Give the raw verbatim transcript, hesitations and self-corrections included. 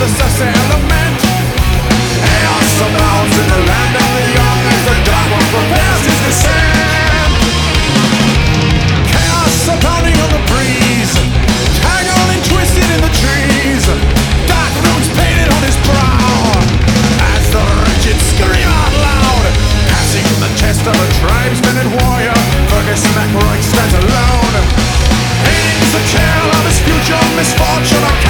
the sexy element. Chaos abounds in the land of the young as the dark one prepares his descent. Chaos abounding on the breeze, tangled and twisted in the trees. Dark runes painted on his brow as the wretched scream out loud, passing the test of a